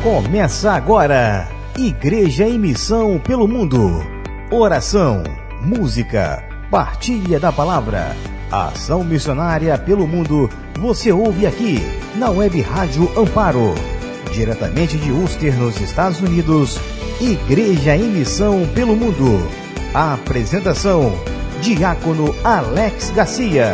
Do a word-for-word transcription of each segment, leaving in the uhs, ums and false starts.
Começa agora, Igreja em Missão pelo Mundo. Oração, música, partilha da palavra, ação missionária pelo mundo. Você ouve aqui, na Web Rádio Amparo. Diretamente de Worcester, nos Estados Unidos, Igreja em Missão pelo Mundo. A apresentação, Diácono Alex Garcia.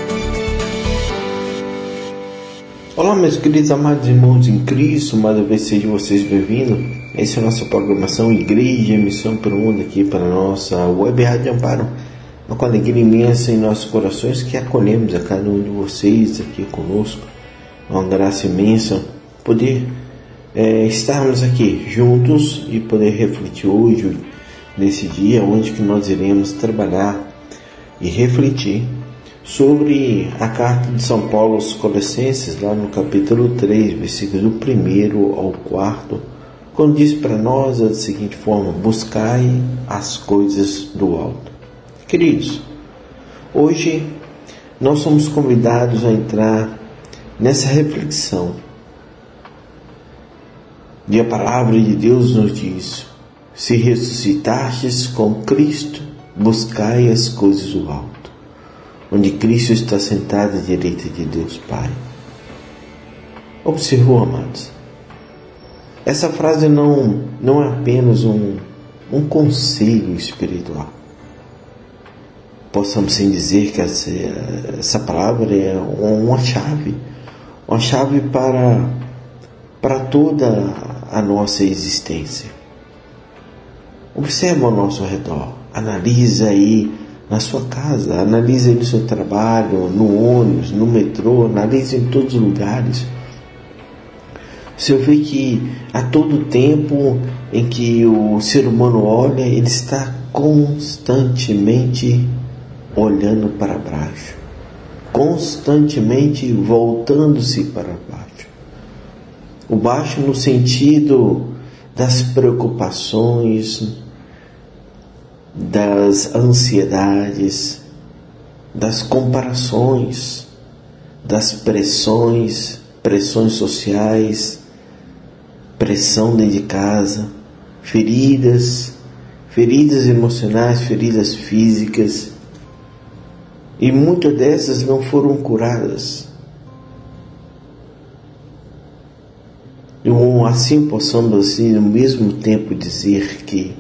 Olá, meus queridos amados irmãos em Cristo, mais uma vez sejam vocês bem-vindos. Essa é a nossa programação Igreja em Missão pelo Mundo, aqui para a nossa Web Rádio Amparo. Uma com alegria imensa em nossos corações que acolhemos a cada um de vocês aqui conosco. Uma graça imensa poder é, estarmos aqui juntos e poder refletir hoje, nesse dia onde que nós iremos trabalhar e refletir sobre a carta de São Paulo aos Colossenses, lá no capítulo três, versículos do primeiro ao quarto, quando diz para nós da seguinte forma: buscai as coisas do alto. Queridos, hoje nós somos convidados a entrar nessa reflexão. E a palavra de Deus nos diz: se ressuscitastes com Cristo, buscai as coisas do alto, onde Cristo está sentado à direita de Deus Pai. Observou, amados? Essa frase não, não é apenas um, um conselho espiritual. Possamos sim dizer que essa, essa palavra é uma chave, uma chave para, para toda a nossa existência. Observa ao nosso redor, analisa aí na sua casa, analise no seu trabalho, no ônibus, no metrô, analise em todos os lugares. Você vê que a todo tempo em que o ser humano olha, ele está constantemente olhando para baixo, constantemente voltando-se para baixo. O baixo no sentido das preocupações, das ansiedades, das comparações, das pressões, pressões sociais, pressão dentro de casa, feridas, feridas emocionais, feridas físicas, e muitas dessas não foram curadas. E assim possamos assim, ao mesmo tempo dizer que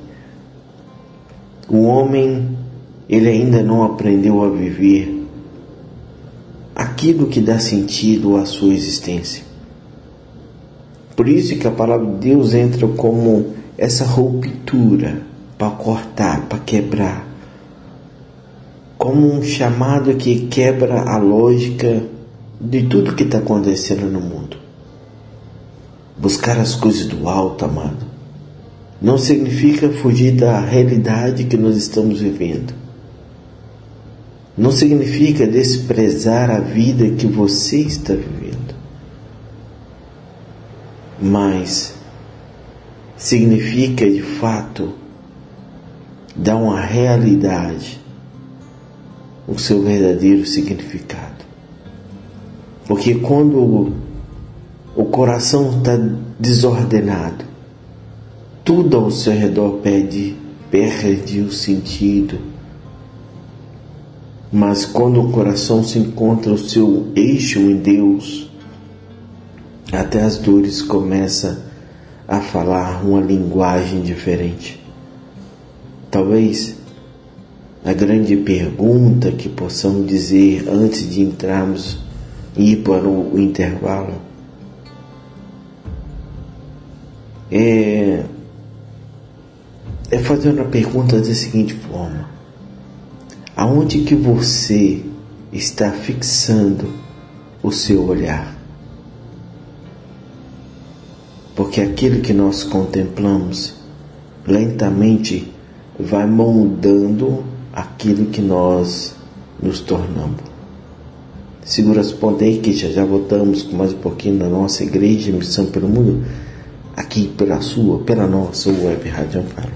o homem, ele ainda não aprendeu a viver aquilo que dá sentido à sua existência. Por isso que a palavra de Deus entra como essa ruptura para cortar, para quebrar, como um chamado que quebra a lógica de tudo que está acontecendo no mundo. Buscar as coisas do alto, amado, não significa fugir da realidade que nós estamos vivendo. Não significa desprezar a vida que você está vivendo. Mas significa, de fato, dar uma realidade o seu verdadeiro significado. Porque quando o coração está desordenado, tudo ao seu redor perde, perde o sentido. Mas quando o coração se encontra o seu eixo em Deus, até as dores começam a falar uma linguagem diferente. Talvez a grande pergunta que possamos dizer antes de entrarmos e ir para o intervalo é É fazer uma pergunta da seguinte forma: aonde que você está fixando o seu olhar? Porque aquilo que nós contemplamos lentamente vai moldando aquilo que nós nos tornamos. Segura as pontas aí que já já voltamos com mais um pouquinho na nossa Igreja em Missão pelo Mundo, aqui pela sua, pela nossa Web Rádio Amparo.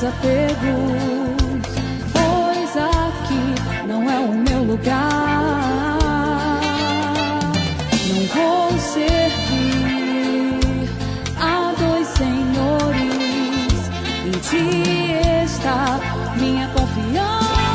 apegos, pois aqui não é o meu lugar. Não vou servir a dois senhores, em ti está minha confiança.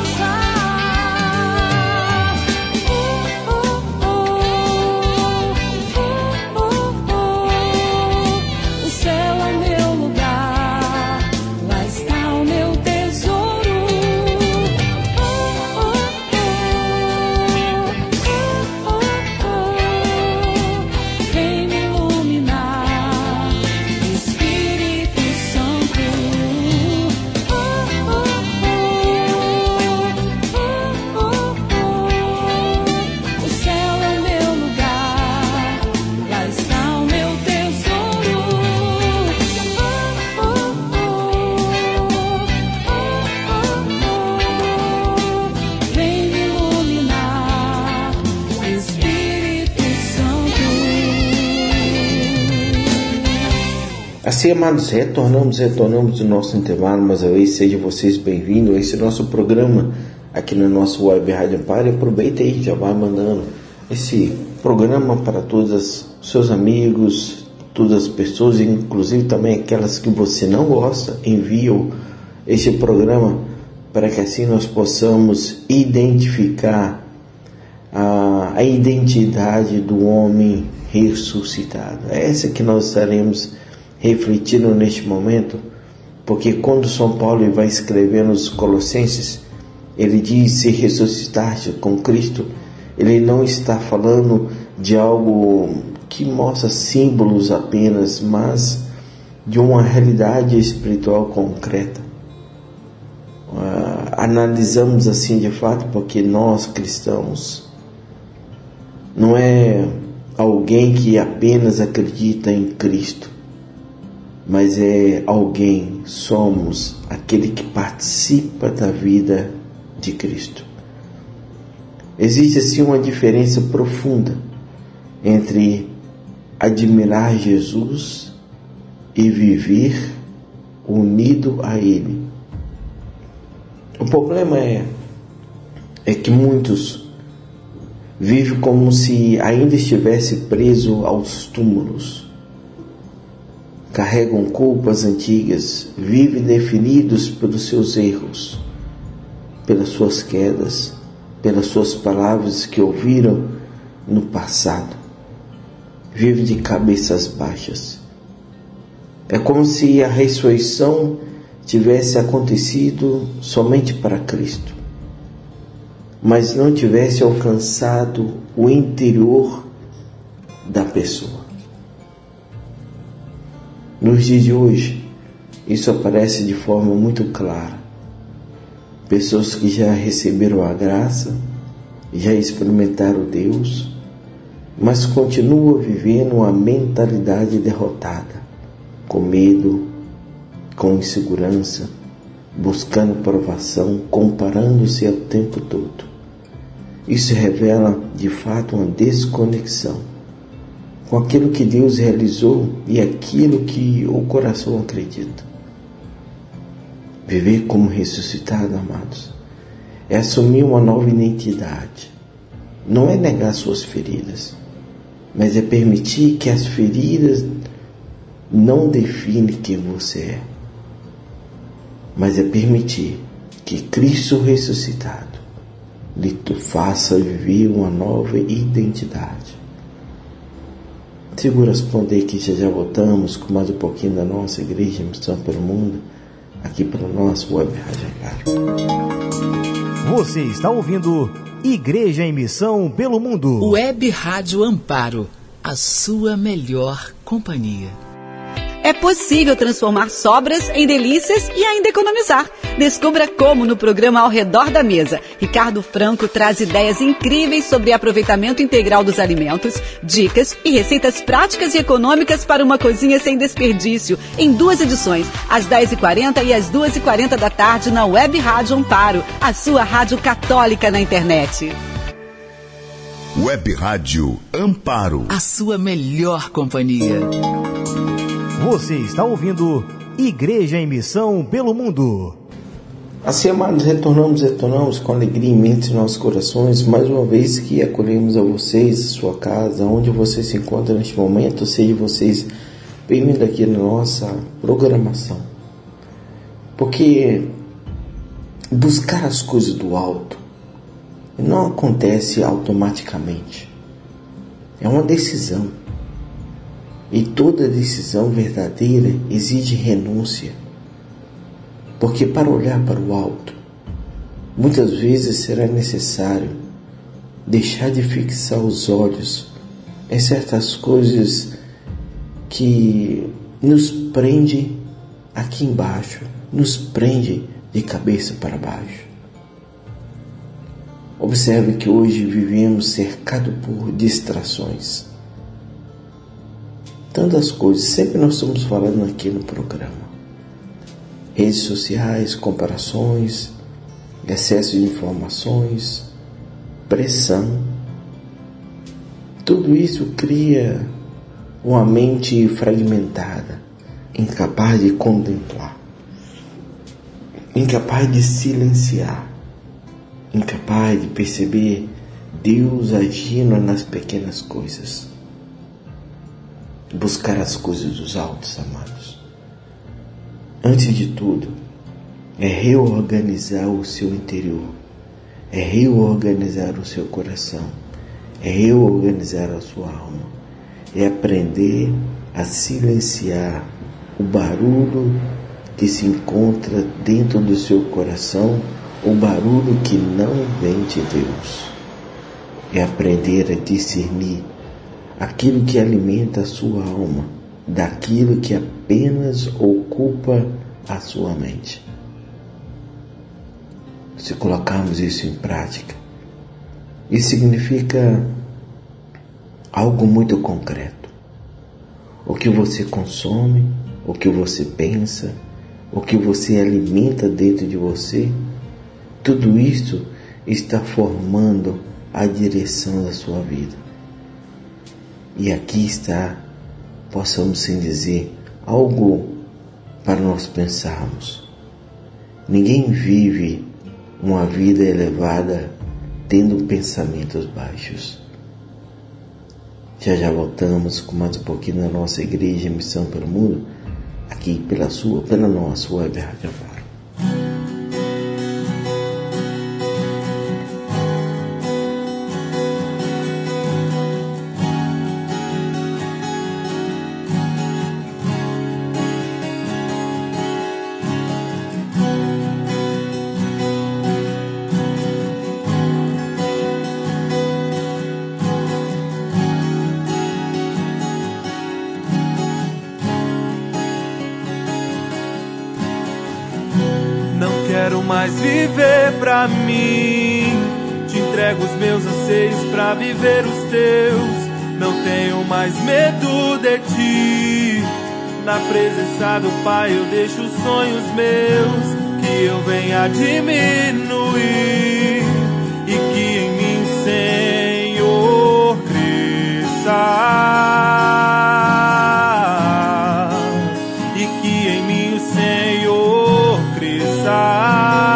Assim, amados, retornamos, retornamos do nosso intervalo, mais uma vez, sejam vocês bem-vindos a esse nosso programa aqui no nosso Web Rádio Amparo. Aproveita aí, já vai mandando esse programa para todos os seus amigos, todas as pessoas, inclusive também aquelas que você não gosta, enviam esse programa para que assim nós possamos identificar a, a identidade do homem ressuscitado. É essa que nós estaremos refletindo neste momento, porque quando São Paulo vai escrever nos Colossenses, ele diz: se ressuscitaste com Cristo, ele não está falando de algo que mostra símbolos apenas, mas de uma realidade espiritual concreta. Uh, analisamos assim de fato, porque nós cristãos não é alguém que apenas acredita em Cristo, mas é alguém, somos aquele que participa da vida de Cristo. Existe assim uma diferença profunda entre admirar Jesus e viver unido a Ele. O problema é, é que muitos vivem como se ainda estivesse preso aos túmulos. Carregam culpas antigas, vivem definidos pelos seus erros, pelas suas quedas, pelas suas palavras que ouviram no passado. Vivem de cabeças baixas. É como se a ressurreição tivesse acontecido somente para Cristo, mas não tivesse alcançado o interior da pessoa. Nos dias de hoje, isso aparece de forma muito clara. Pessoas que já receberam a graça, já experimentaram Deus, mas continuam vivendo uma mentalidade derrotada, com medo, com insegurança, buscando aprovação, comparando-se o tempo todo. Isso revela, de fato, uma desconexão com aquilo que Deus realizou e aquilo que o coração acredita. Viver como ressuscitado, amados, é assumir uma nova identidade. Não é negar suas feridas, mas é permitir que as feridas não definem quem você é, mas é permitir que Cristo ressuscitado lhe faça viver uma nova identidade. Segura as pontas aí que já já voltamos com mais um pouquinho da nossa Igreja Missão pelo Mundo, aqui pelo nosso Web Rádio Amparo. Você está ouvindo Igreja em Missão pelo Mundo. Web Rádio Amparo, a sua melhor companhia. É possível transformar sobras em delícias e ainda economizar. Descubra como no programa Ao Redor da Mesa. Ricardo Franco traz ideias incríveis sobre aproveitamento integral dos alimentos, dicas e receitas práticas e econômicas para uma cozinha sem desperdício, em duas edições, às dez e quarenta e às duas e quarenta da tarde na Web Rádio Amparo, a sua rádio católica na internet. Web Rádio Amparo, a sua melhor companhia. Você está ouvindo Igreja em Missão pelo Mundo. Assim, amados, retornamos, retornamos com alegria imensa em nossos corações, mais uma vez que acolhemos a vocês, a sua casa, onde você se encontra neste momento, seja vocês bem-vindos aqui na nossa programação. Porque buscar as coisas do alto não acontece automaticamente. É uma decisão. E toda decisão verdadeira exige renúncia. Porque para olhar para o alto, muitas vezes será necessário deixar de fixar os olhos em certas coisas que nos prende aqui embaixo, nos prende de cabeça para baixo. Observe que hoje vivemos cercados por distrações. Tantas coisas, sempre nós estamos falando aqui no programa. Redes sociais, comparações, excesso de informações, pressão. Tudo isso cria uma mente fragmentada, incapaz de contemplar, incapaz de silenciar, incapaz de perceber Deus agindo nas pequenas coisas. Buscar as coisas dos altos, amados. Antes de tudo, é reorganizar o seu interior, é reorganizar o seu coração, é reorganizar a sua alma, é aprender a silenciar o barulho que se encontra dentro do seu coração, o barulho que não vem de Deus. É aprender a discernir aquilo que alimenta a sua alma daquilo que apenas ocupa a sua mente. Se colocarmos isso em prática, isso significa algo muito concreto. O que você consome, o que você pensa, o que você alimenta dentro de você, tudo isso está formando a direção da sua vida. E aqui está, possamos sim dizer, algo para nós pensarmos. Ninguém vive uma vida elevada tendo pensamentos baixos. Já já voltamos com mais um pouquinho da nossa Igreja em Missão pelo Mundo, aqui pela sua, pela nossa Web Rádio Amparo. Quero mais viver pra mim. Te entrego os meus anseios pra viver os teus. Não tenho mais medo de ti. Na presença do Pai eu deixo os sonhos meus, que eu venha diminuir e que em mim, Senhor, cresça. E que em mim o Senhor cresça.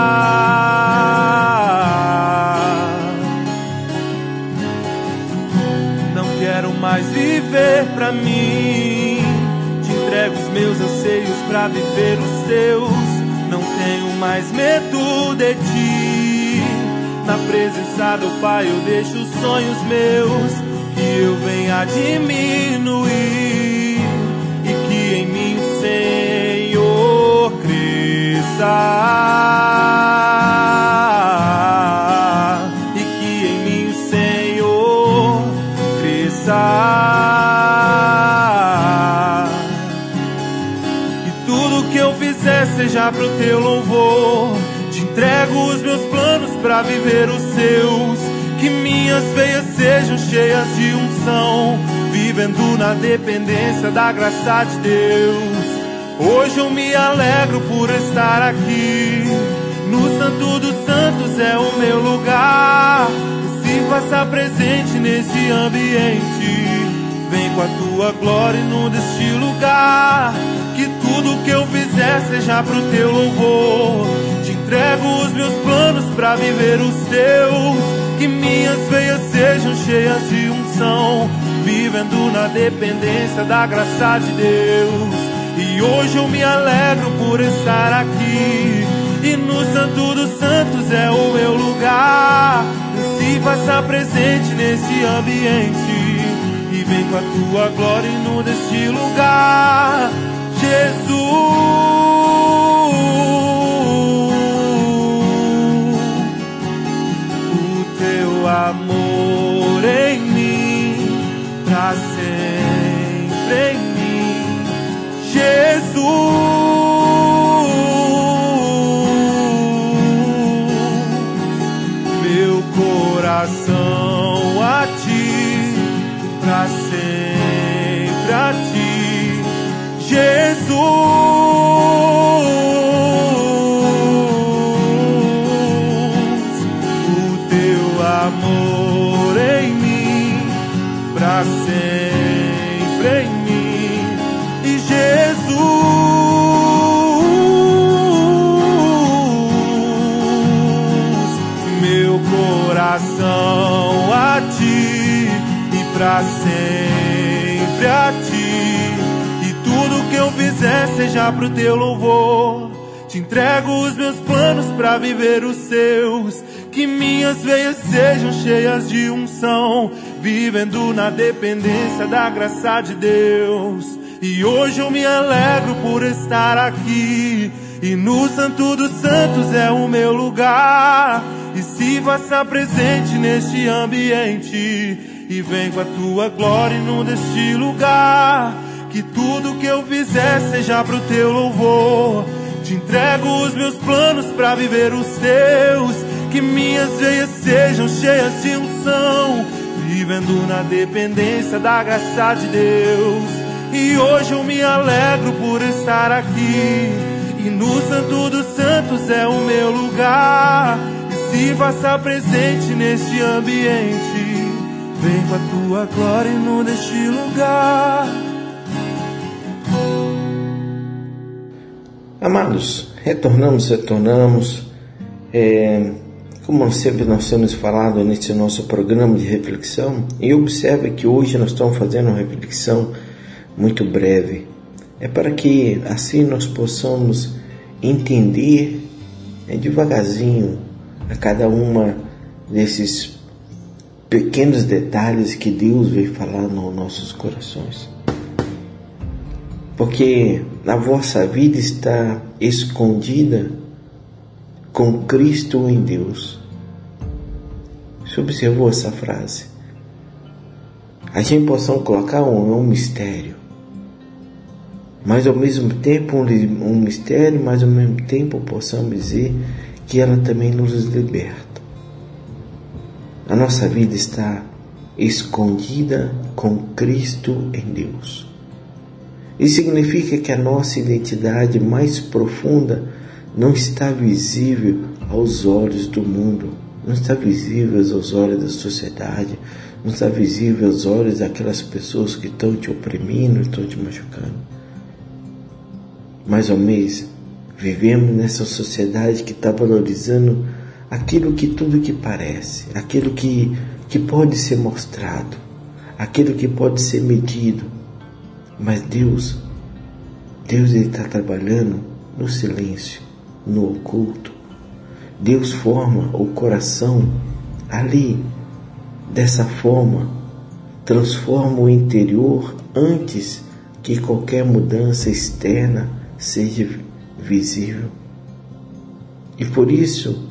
Mais viver pra mim. Te entrego os meus anseios pra viver os teus. Não tenho mais medo de ti. Na presença do Pai eu deixo os sonhos meus, que eu venha diminuir e que em mim, Senhor, cresça. E tudo que eu fizer seja pro teu louvor. Te entrego os meus planos pra viver os seus. Que minhas veias sejam cheias de unção, vivendo na dependência da graça de Deus. Hoje eu me alegro por estar aqui. No Santo dos Santos é o meu lugar. Se faça presente nesse ambiente. Vem com a tua glória e inunda este lugar. que tudo que eu fizer seja pro teu louvor. Te entrego os meus planos pra viver os teus, que minhas veias sejam cheias de unção, vivendo na dependência da graça de Deus. E hoje eu me alegro por estar aqui, e no Santo dos Santos é o meu lugar. Se faça presente nesse ambiente, e vem com a tua glória e inunda este lugar, Jesus. O teu amor em mim, pra sempre em mim, Jesus. Coração a ti, pra sempre a ti, Jesus. O teu amor em mim, pra sempre em mim, e Jesus. Coração a ti e pra sempre a ti, e tudo que eu fizer seja pro teu louvor. Te entrego os meus planos pra viver os seus, que minhas veias sejam cheias de unção, vivendo na dependência da graça de Deus. E hoje eu me alegro por estar aqui, e no Santo dos Santos é o meu lugar. E se faça presente neste ambiente, e vem com a tua glória e inunda este lugar, que tudo que eu fizer seja pro teu louvor. Te entrego os meus planos pra viver os teus, que minhas veias sejam cheias de unção, vivendo na dependência da graça de Deus. E hoje eu me alegro por estar aqui, e no Santo dos Santos é o meu lugar. Se faça presente neste ambiente, vem com a tua glória e inunda este lugar. Amados, retornamos, retornamos. É, como sempre nós temos falado nesse nosso programa de reflexão, e observe que hoje nós estamos fazendo uma reflexão muito breve. É para que assim nós possamos entender é, devagarzinho a cada uma desses pequenos detalhes que Deus veio falar nos nossos corações. Porque a vossa vida está escondida com Cristo em Deus. Você observou essa frase? A gente possa colocar um, um mistério, mas ao mesmo tempo um, um mistério, mas ao mesmo tempo possamos dizer que ela também nos liberta. A nossa vida está escondida com Cristo em Deus. Isso significa que a nossa identidade mais profunda não está visível aos olhos do mundo, não está visível aos olhos da sociedade, não está visível aos olhos daquelas pessoas que estão te oprimindo, estão te machucando. Mas ao mesmo vivemos nessa sociedade que está valorizando aquilo que tudo que parece, aquilo que, que pode ser mostrado, aquilo que pode ser medido. Mas Deus, Deus está trabalhando no silêncio, no oculto. Deus forma o coração ali, dessa forma, transforma o interior antes que qualquer mudança externa seja visível. E por isso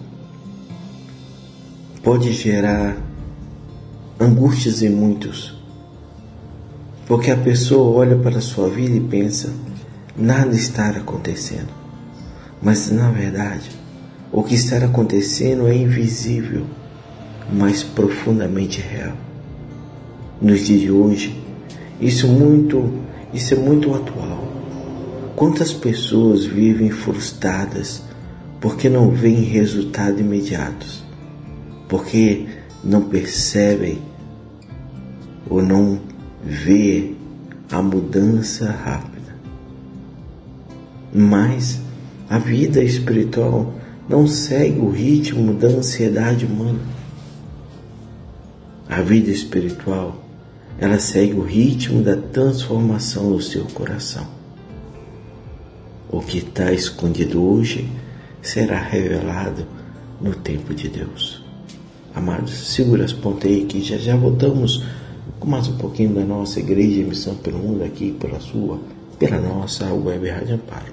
pode gerar angústias em muitos, porque a pessoa olha para a sua vida e pensa, nada está acontecendo, mas na verdade o que está acontecendo é invisível, mas profundamente real. Nos dias de hoje, isso, muito, isso é muito atual. Quantas pessoas vivem frustradas porque não veem resultados imediatos, porque não percebem ou não vê a mudança rápida. Mas a vida espiritual não segue o ritmo da ansiedade humana. A vida espiritual, ela segue o ritmo da transformação do seu coração. O que está escondido hoje será revelado no tempo de Deus. Amados, segura as pontas aí que já já voltamos com mais um pouquinho da nossa Igreja em Missão pelo Mundo aqui pela sua, pela nossa Web Rádio Amparo.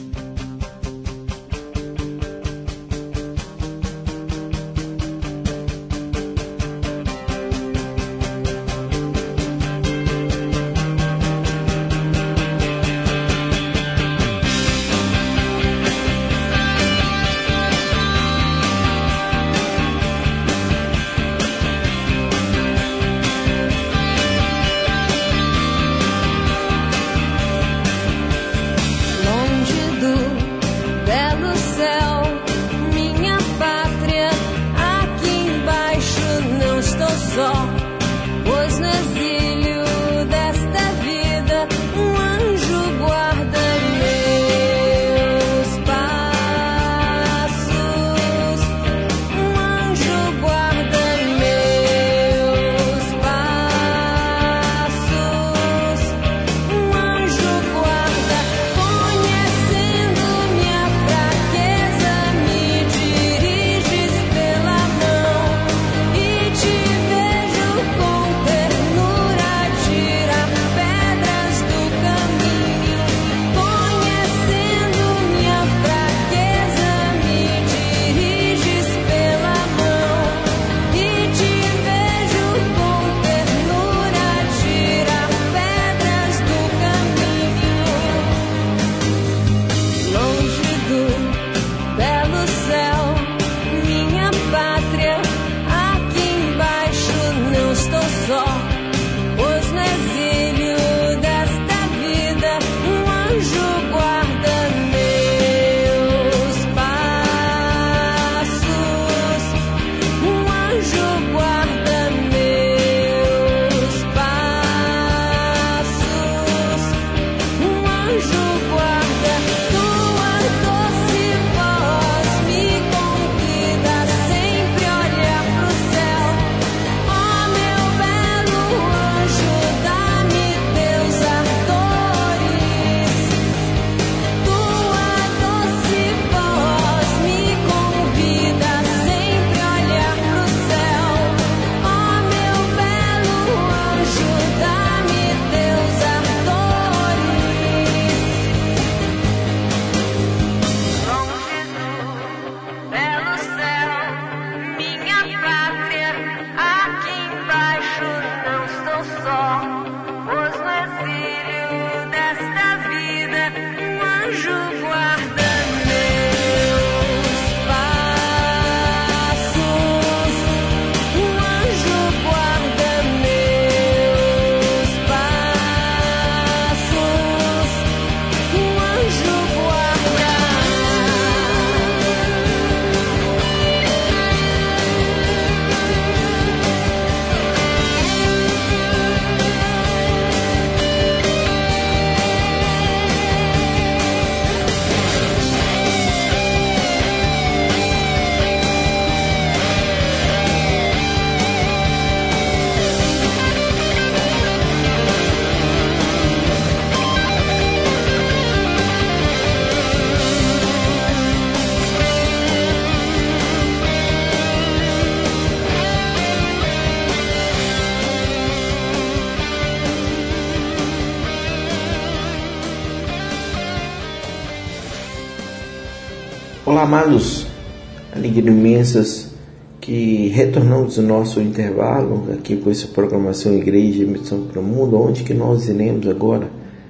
Olá, amados, alegria imensas que retornamos do nosso intervalo aqui com essa programação Igreja e Missão para o Mundo, onde que nós iremos agora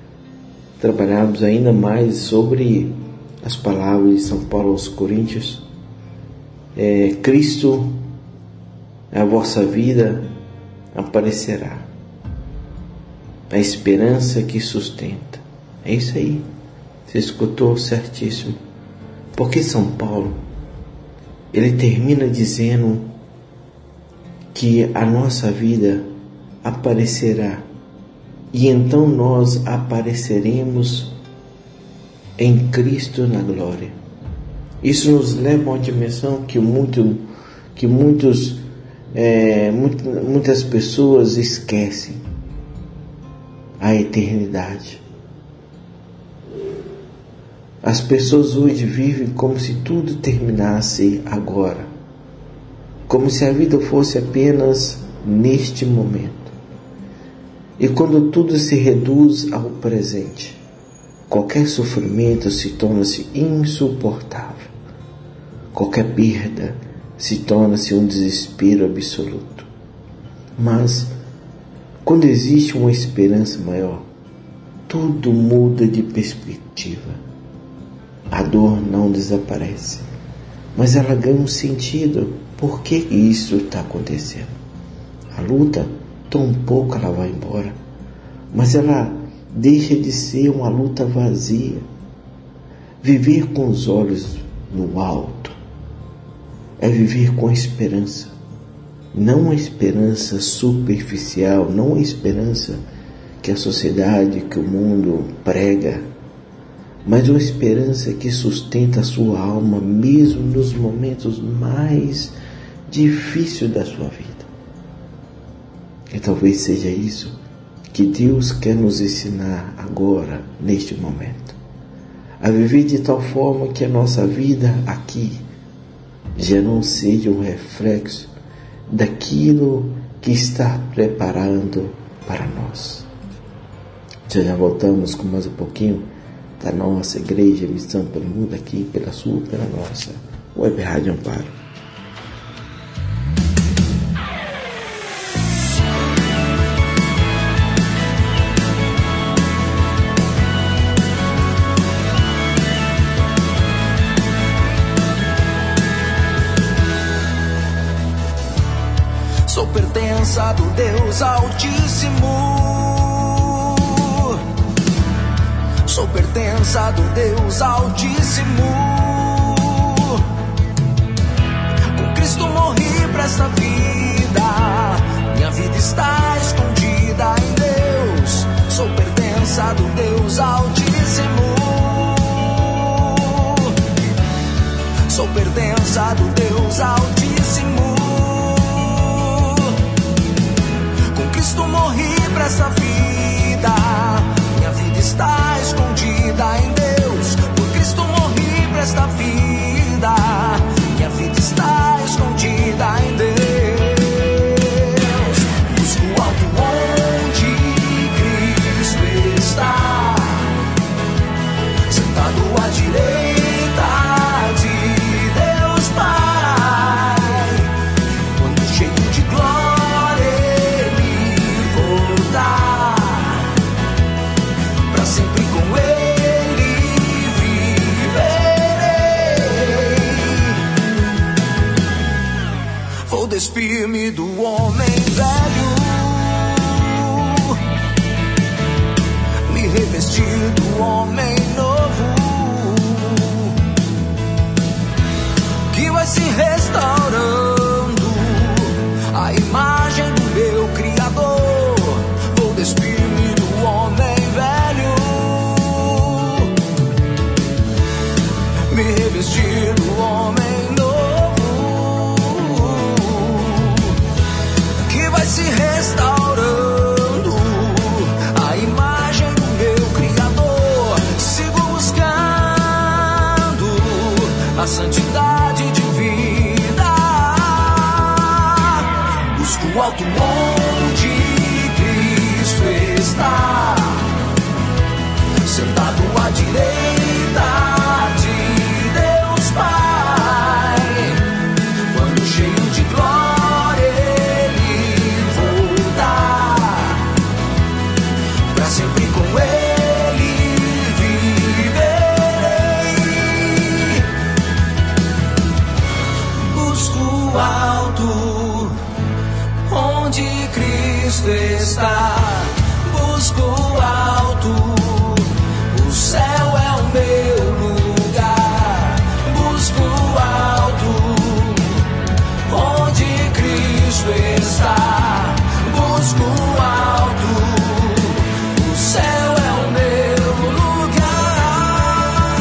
trabalharmos ainda mais sobre as palavras de São Paulo aos Coríntios. É, Cristo, a vossa vida aparecerá, a esperança que sustenta. É isso aí, você escutou certíssimo. Porque São Paulo, ele termina dizendo que a nossa vida aparecerá, e então nós apareceremos em Cristo na glória. Isso nos leva a uma dimensão que, muito, que muitos, é, muito, muitas pessoas esquecem: a eternidade. As pessoas hoje vivem como se tudo terminasse agora, como se a vida fosse apenas neste momento. E quando tudo se reduz ao presente, qualquer sofrimento se torna-se insuportável. Qualquer perda se torna-se um desespero absoluto. Mas, quando existe uma esperança maior, tudo muda de perspectiva. A dor não desaparece, mas ela ganha um sentido. Por que isso está acontecendo? A luta, tão pouco ela vai embora, mas ela deixa de ser uma luta vazia. Viver com os olhos no alto é viver com esperança. Não a esperança superficial, não a esperança que a sociedade, que o mundo prega, mas uma esperança que sustenta a sua alma mesmo nos momentos mais difíceis da sua vida. E talvez seja isso que Deus quer nos ensinar agora, neste momento, a viver de tal forma que a nossa vida aqui já não seja um reflexo daquilo que está preparando para nós. Já já voltamos com mais um pouquinho da nossa Igreja Missão pelo Mundo, aqui pela sua, pela nossa Web Rádio Amparo. Sou pertença do Deus Altíssimo. Sou pertença do Deus Altíssimo. Com Cristo morri para esta vida. Minha vida está escondida em Deus. Sou pertença do Deus Altíssimo. Sou pertença do Deus Altíssimo. Com Cristo morri para esta vida. Minha vida está escondida em Deus. Por Cristo morri para esta vida. Minha vida está escondida em Deus. Busco o alto onde Cristo está, sentado à direita de Deus Pai. Quando cheio de glória Ele voltar, pra sempre com Ele viverei. Vou despir-me do homem velho, me revestir do homem novo, que vai se restaurando a imagem do meu Criador. Vou despir-me do homem velho, me revestir do homem novo, que vai se restaurando a imagem do meu Criador. Sigo buscando a santidade de vida. Busco o alto onde Cristo está, sentado à direita de Deus Pai. Quando cheio de glória Ele voltar, pra sempre com Ele viverei. Busco o alto onde Cristo está. Busco o alto, o céu é o meu lugar. Busco o alto onde Cristo está. Busco o alto, o céu é o meu lugar.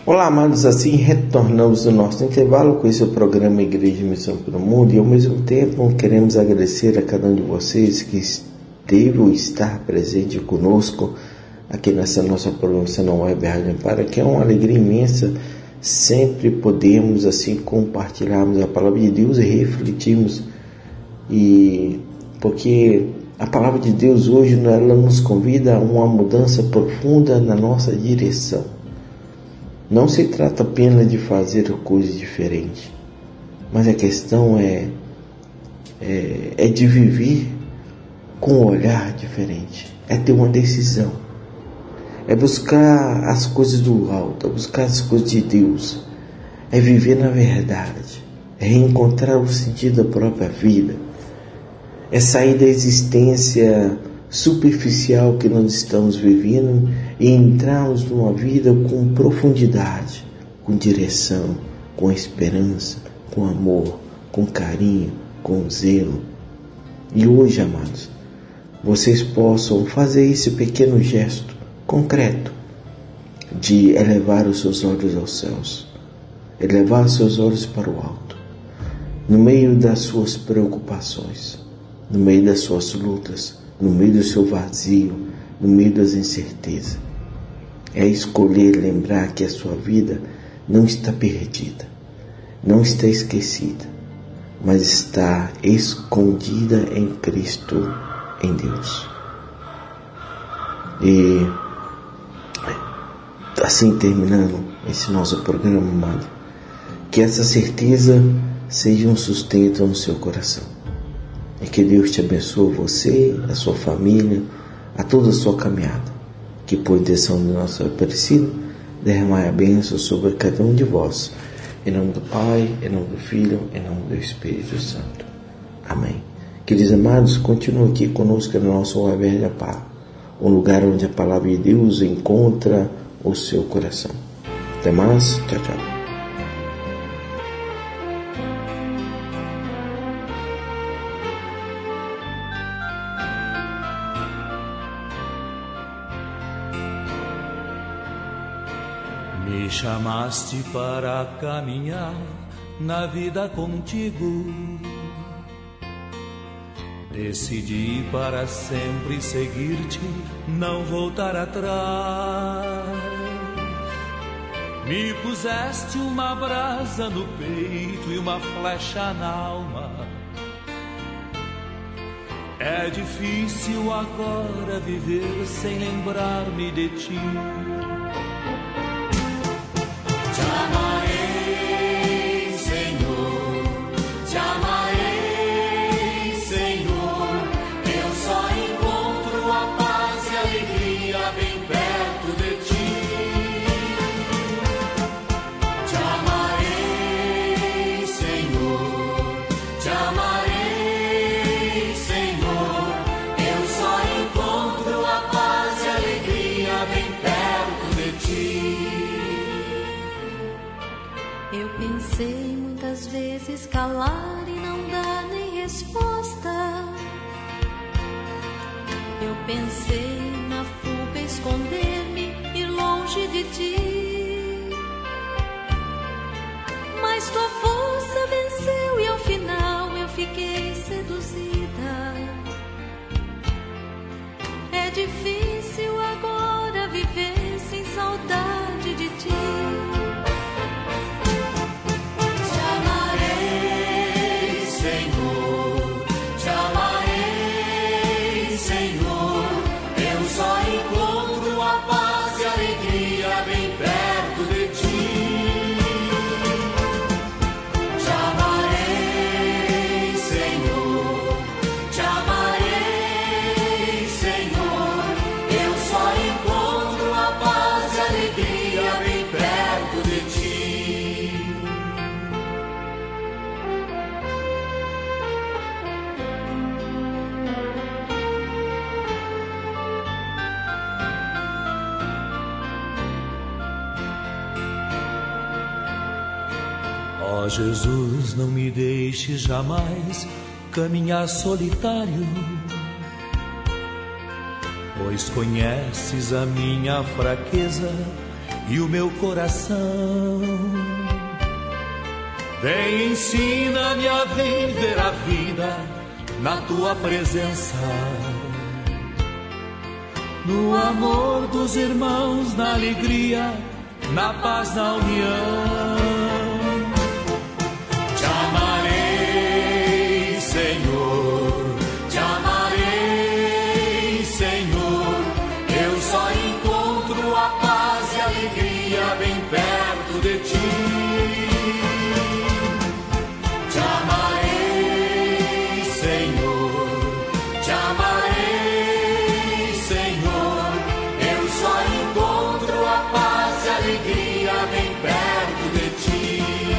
Olá, amados, assim retornamos do nosso intervalo com esse programa Igreja e Missão pelo Mundo e ao mesmo tempo queremos agradecer a cada um de vocês que esteve ou está presente conosco aqui nessa nossa programação na Web Rádio Amparo, que é uma alegria imensa sempre podemos assim compartilharmos a palavra de Deus e refletirmos, e porque a palavra de Deus hoje ela nos convida a uma mudança profunda na nossa direção. Não se trata apenas de fazer coisas diferentes, mas a questão é, é, é de viver com um olhar diferente, é ter uma decisão, é buscar as coisas do alto, é buscar as coisas de Deus, é viver na verdade, é reencontrar o sentido da própria vida, é sair da existência superficial que nós estamos vivendo e entrarmos numa vida com profundidade, com direção, com esperança, com amor, com carinho, com zelo. E hoje, amados, vocês possam fazer esse pequeno gesto concreto de elevar os seus olhos aos céus, elevar os seus olhos para o alto, no meio das suas preocupações, no meio das suas lutas, no meio do seu vazio, no meio das incertezas. É escolher lembrar que a sua vida não está perdida, não está esquecida, mas está escondida em Cristo, em Deus. E assim terminando esse nosso programa, amado, que essa certeza seja um sustento no seu coração. E que Deus te abençoe, você, a sua família, a toda a sua caminhada. Que por intenção do nosso Aparecido, derramai a bênção sobre cada um de vós. Em nome do Pai, em nome do Filho, em nome do Espírito Santo. Amém. Queridos amados, continue aqui conosco no nosso Web Rádio Amparo, um lugar onde a palavra de Deus encontra o seu coração. Até mais. Tchau, tchau. Me chamaste para caminhar na vida contigo. Decidi para sempre seguir-te, não voltar atrás. Me puseste uma brasa no peito e uma flecha na alma. É difícil agora viver sem lembrar-me de ti. Te amarei, Senhor, te amarei, Senhor. Eu só encontro a paz e a alegria bem perto de ti. Te amarei, Senhor, te amarei, Senhor. Eu só encontro a paz e a alegria bem perto de ti. Eu pensei muitas vezes calar e não dar nem resposta. Eu pensei na fuga esconder-me, ir longe de ti. Mas tua força venceu e ao final eu fiquei seduzida. É difícil agora viver sem saudade de ti. Ó Jesus, não me deixes jamais caminhar solitário, pois conheces a minha fraqueza e o meu coração. Vem, ensina-me a viver a vida na tua presença, no amor dos irmãos, na alegria, na paz, na união. Te amarei, Senhor, te amarei, Senhor. Eu só encontro a paz e a alegria bem perto de ti. Te amarei, Senhor, te amarei, Senhor. Eu só encontro a paz e a alegria bem perto de ti.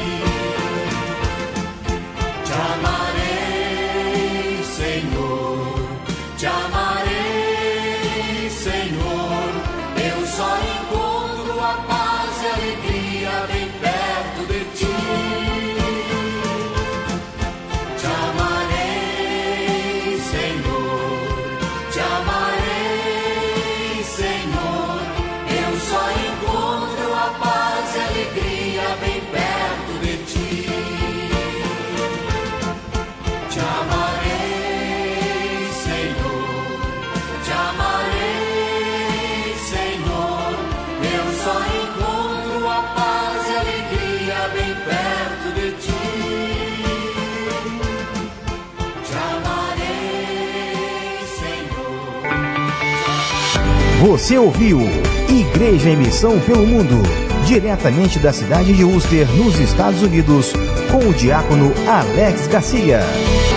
Te amarei, Senhor, te amarei, Senhor. Eu só encontro a paz e a alegria bem perto de ti. Te amarei, Senhor, te amarei, Senhor. Eu só encontro a paz e a alegria bem perto de ti. Te amarei, Senhor, te amarei, Senhor. Eu só encontro a paz e a alegria bem perto de ti. Te amarei, Senhor. Você ouviu Igreja em Missão pelo Mundo, diretamente da cidade de Worcester, nos Estados Unidos, com o diácono Alex Garcia.